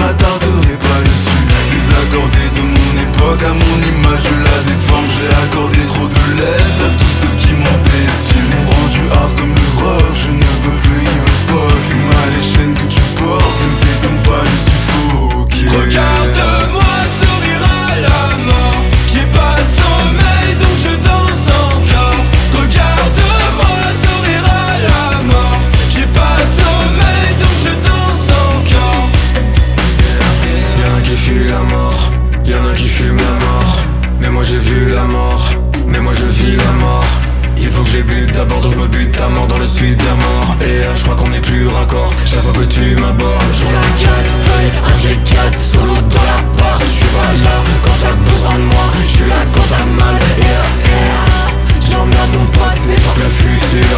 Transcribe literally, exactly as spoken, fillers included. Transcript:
m'attarderai pas dessus. Désaccordé de mon époque, à mon image je la déforme. J'ai accordé trop de lest à tous ceux qui m'ont déçu. M'ont rendu hard comme le rock, je ne peux plus give a fuck. Dis-moi les chaînes que tu portes, ne t'étonne pas, je suis faux. Regarde-moi sourire à la mort. J'ai pas sommeil donc je danse encore. Regarde-moi sourire à la mort. J'ai pas sommeil donc je danse encore. Y'en a qui fuient la mort, y'en a qui fument la mort. Mais moi j'ai vu la mort, mais moi je vis la mort. Il faut que je les bute d'abord, donc je me bute à mort dans le sud d'un mort. Et euh, je crois qu'on est plus raccord, chaque fois que tu m'abordes. J'en ai un quatre, feuille, un G quatre, solo dans la part. Je suis pas là quand t'as besoin de moi, je suis là quand t'as mal. Et euh, euh, j'emmerde mon passé, fuck le futur.